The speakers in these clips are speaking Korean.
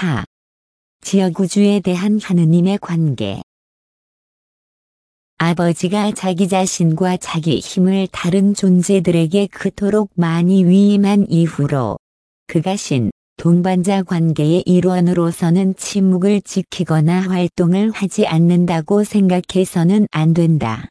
4. 지역우주에 대한 하느님의 관계. 아버지가 자기 자신과 자기 힘을 다른 존재들에게 그토록 많이 위임한 이후로 그가 신, 동반자 관계의 일원으로서는 침묵을 지키거나 활동을 하지 않는다고 생각해서는 안 된다.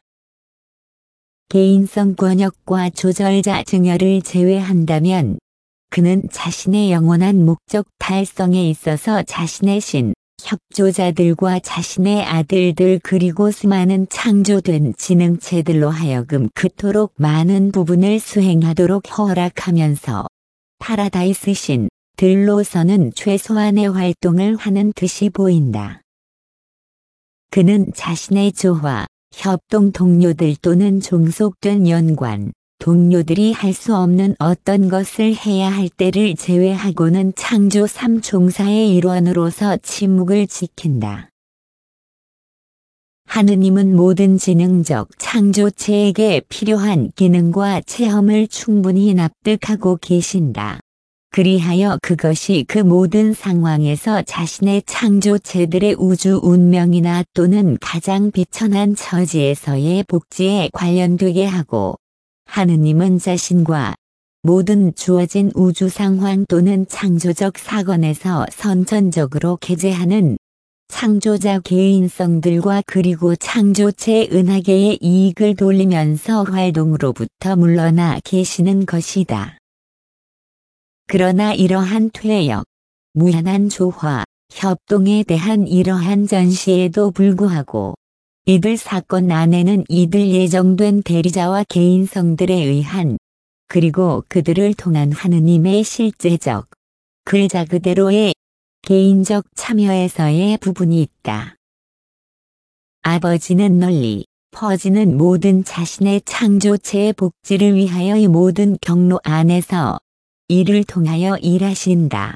개인성 권역과 조절자 증여를 제외한다면 그는 자신의 영원한 목적 달성에 있어서 자신의 신, 협조자들과 자신의 아들들 그리고 수많은 창조된 지능체들로 하여금 그토록 많은 부분을 수행하도록 허락하면서 파라다이스 신들로서는 최소한의 활동을 하는 듯이 보인다. 그는 자신의 조화, 협동 동료들 또는 종속된 연관, 동료들이 할 수 없는 어떤 것을 해야 할 때를 제외하고는 창조 3총사의 일원으로서 침묵을 지킨다. 하느님은 모든 지능적 창조체에게 필요한 기능과 체험을 충분히 납득하고 계신다. 그리하여 그것이 그 모든 상황에서 자신의 창조체들의 우주 운명이나 또는 가장 비천한 처지에서의 복지에 관련되게 하고, 하느님은 자신과 모든 주어진 우주 상황 또는 창조적 사건에서 선천적으로 개재하는 창조자 개인성들과 그리고 창조체 은하계의 이익을 돌리면서 활동으로부터 물러나 계시는 것이다. 그러나 이러한 퇴역, 무한한 조화, 협동에 대한 이러한 전시에도 불구하고 이들 사건 안에는 이들 예정된 대리자와 개인성들에 의한 그리고 그들을 통한 하느님의 실제적, 글자 그대로의 개인적 참여에서의 부분이 있다. 아버지는 널리 퍼지는 모든 자신의 창조체의 복지를 위하여의 모든 경로 안에서 이를 통하여 일하신다.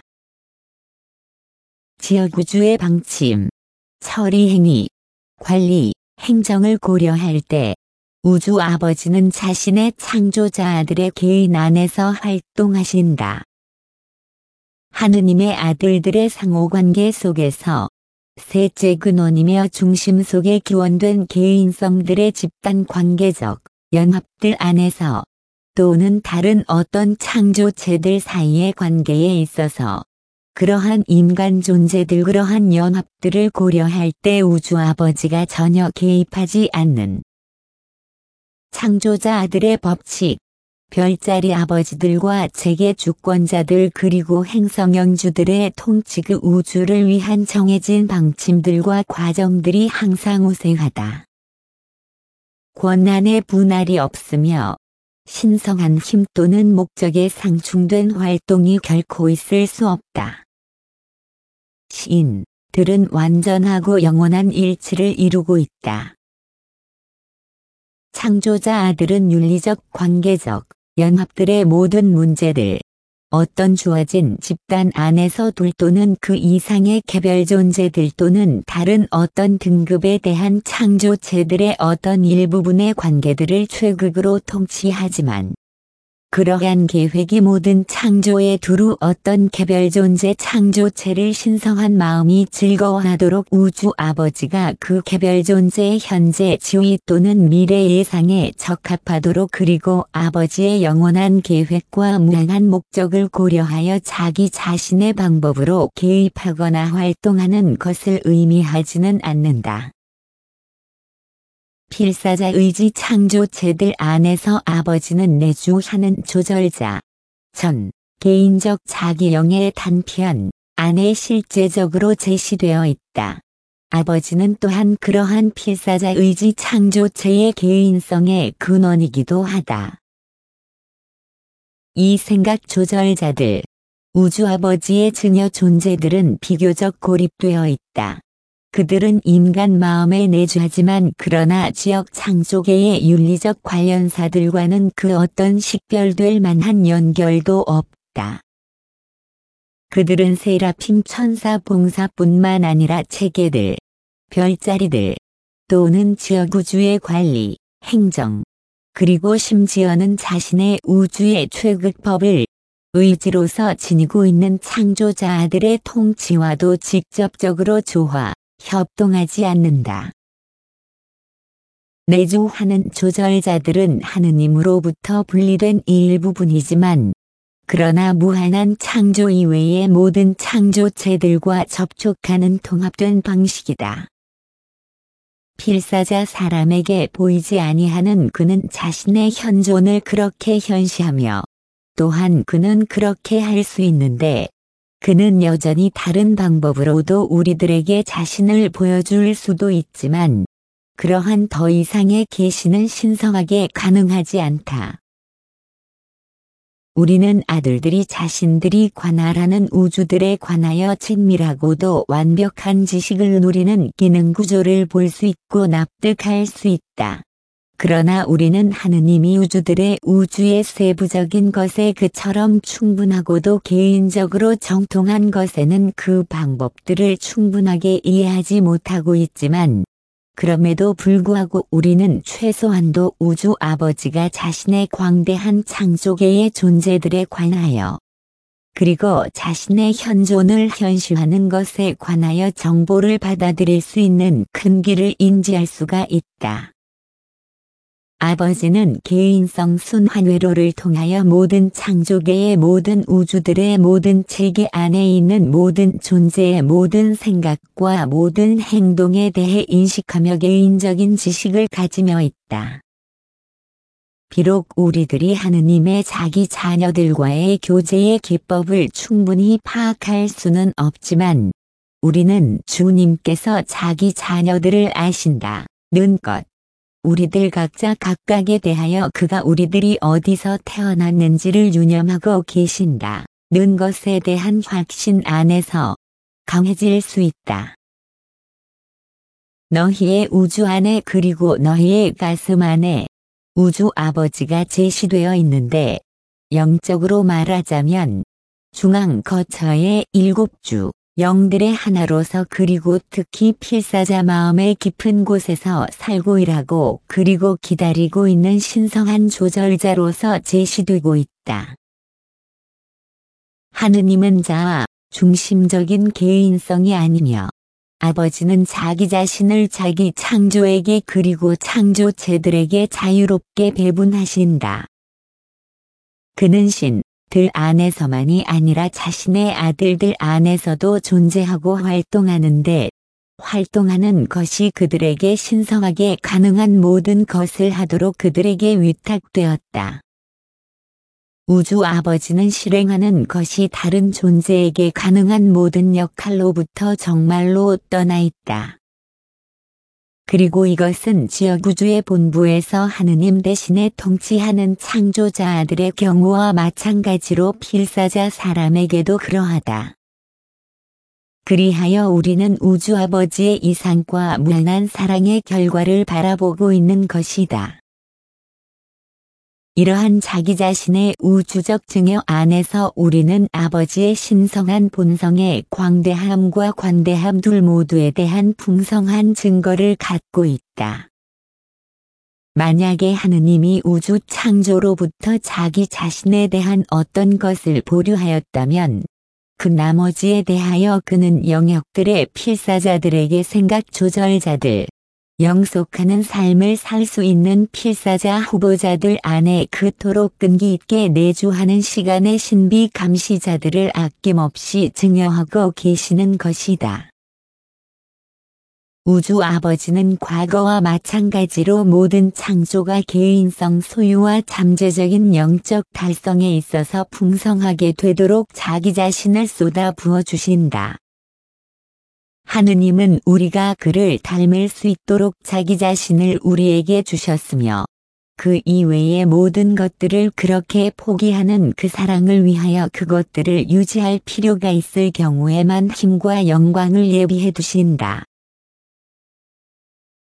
지역우주의 방침, 처리 행위, 관리, 행정을 고려할 때 우주 아버지는 자신의 창조자들의 개인 안에서 활동하신다. 하느님의 아들들의 상호관계 속에서 셋째 근원이며 중심 속에 기원된 개인성들의 집단 관계적 연합들 안에서 또는 다른 어떤 창조체들 사이의 관계에 있어서 그러한 인간 존재들 그러한 연합들을 고려할 때 우주 아버지가 전혀 개입하지 않는 창조자들의 법칙, 별자리 아버지들과 재계 주권자들 그리고 행성영주들의 통치 그 우주를 위한 정해진 방침들과 과정들이 항상 우세하다. 권한의 분할이 없으며 신성한 힘 또는 목적에 상충된 활동이 결코 있을 수 없다. 신들은 완전하고 영원한 일치를 이루고 있다. 창조자 아들은 윤리적 관계적 연합들의 모든 문제들, 어떤 주어진 집단 안에서 둘 또는 그 이상의 개별 존재들 또는 다른 어떤 등급에 대한 창조체들의 어떤 일부분의 관계들을 최극으로 통치하지만 그러한 계획이 모든 창조에 두루 어떤 개별 존재 창조체를 신성한 마음이 즐거워하도록 우주 아버지가 그 개별 존재의 현재 지위 또는 미래 예상에 적합하도록 그리고 아버지의 영원한 계획과 무한한 목적을 고려하여 자기 자신의 방법으로 개입하거나 활동하는 것을 의미하지는 않는다. 필사자 의지 창조체들 안에서 아버지는 내주하는 조절자, 개인적 자기영의 단편 안에 실제적으로 제시되어 있다. 아버지는 또한 그러한 필사자 의지 창조체의 개인성의 근원이기도 하다. 이 생각 조절자들, 우주 아버지의 증여 존재들은 비교적 고립되어 있다. 그들은 인간 마음에 내주하지만 그러나 지역 창조계의 윤리적 관련사들과는 그 어떤 식별될 만한 연결도 없다. 그들은 세라핌 천사 봉사뿐만 아니라 체계들, 별자리들, 또는 지역우주의 관리, 행정, 그리고 심지어는 자신의 우주의 최극법을 의지로서 지니고 있는 창조자들의 통치와도 직접적으로 조화, 협동하지 않는다. 내주하는 조절자들은 하느님으로부터 분리된 일부분이지만 그러나 무한한 창조 이외의 모든 창조체들과 접촉하는 통합된 방식이다. 필사자 사람에게 보이지 아니하는 그는 자신의 현존을 그렇게 현시하며 또한 그는 그렇게 할 수 있는데 그는 여전히 다른 방법으로도 우리들에게 자신을 보여줄 수도 있지만 그러한 더 이상의 계시는 신성하게 가능하지 않다. 우리는 아들들이 자신들이 관할하는 우주들에 관하여 친밀하고도 완벽한 지식을 누리는 기능 구조를 볼 수 있고 납득할 수 있다. 그러나 우리는 하느님이 우주의 세부적인 것에 그처럼 충분하고도 개인적으로 정통한 것에는 그 방법들을 충분하게 이해하지 못하고 있지만 그럼에도 불구하고 우리는 최소한도 우주 아버지가 자신의 광대한 창조계의 존재들에 관하여 그리고 자신의 현존을 현시하는 것에 관하여 정보를 받아들일 수 있는 큰 길을 인지할 수가 있다. 아버지는 개인성 순환회로를 통하여 모든 창조계의 모든 우주들의 모든 체계 안에 있는 모든 존재의 모든 생각과 모든 행동에 대해 인식하며 개인적인 지식을 가지며 있다. 비록 우리들이 하느님의 자기 자녀들과의 교제의 기법을 충분히 파악할 수는 없지만 우리는 주님께서 자기 자녀들을 아신다는 것. 우리들 각자 각각에 대하여 그가 우리들이 어디서 태어났는지를 유념하고 계신다는 것에 대한 확신 안에서 강해질 수 있다. 너희의 우주 안에 그리고 너희의 가슴 안에 우주 아버지가 제시되어 있는데 영적으로 말하자면 중앙 거처의 7주 영들의 하나로서 그리고 특히 필사자 마음의 깊은 곳에서 살고 일하고 그리고 기다리고 있는 신성한 조절자로서 제시되고 있다. 하느님은 자아, 중심적인 개인성이 아니며 아버지는 자기 자신을 자기 창조에게 그리고 창조체들에게 자유롭게 배분하신다. 그는 들 안에서만이 아니라 자신의 아들들 안에서도 존재하고 활동하는데 활동하는 것이 그들에게 신성하게 가능한 모든 것을 하도록 그들에게 위탁되었다. 우주 아버지는 실행하는 것이 다른 존재에게 가능한 모든 역할로부터 정말로 떠나 있다. 그리고 이것은 지역우주의 본부에서 하느님 대신에 통치하는 창조자들의 경우와 마찬가지로 필사자 사람에게도 그러하다. 그리하여 우리는 우주 아버지의 이상과 무한한 사랑의 결과를 바라보고 있는 것이다. 이러한 자기 자신의 우주적 증여 안에서 우리는 아버지의 신성한 본성의 광대함과 관대함 둘 모두에 대한 풍성한 증거를 갖고 있다. 만약에 하느님이 우주 창조로부터 자기 자신에 대한 어떤 것을 보류하였다면 그 나머지에 대하여 그는 영역들의 필사자들에게 생각 조절자들, 영속하는 삶을 살 수 있는 필사자 후보자들 안에 그토록 끈기 있게 내주하는 시간의 신비 감시자들을 아낌없이 증여하고 계시는 것이다. 우주 아버지는 과거와 마찬가지로 모든 창조가 개인성 소유와 잠재적인 영적 달성에 있어서 풍성하게 되도록 자기 자신을 쏟아 부어 주신다. 하느님은 우리가 그를 닮을 수 있도록 자기 자신을 우리에게 주셨으며 그 이외의 모든 것들을 그렇게 포기하는 그 사랑을 위하여 그것들을 유지할 필요가 있을 경우에만 힘과 영광을 예비해 두신다.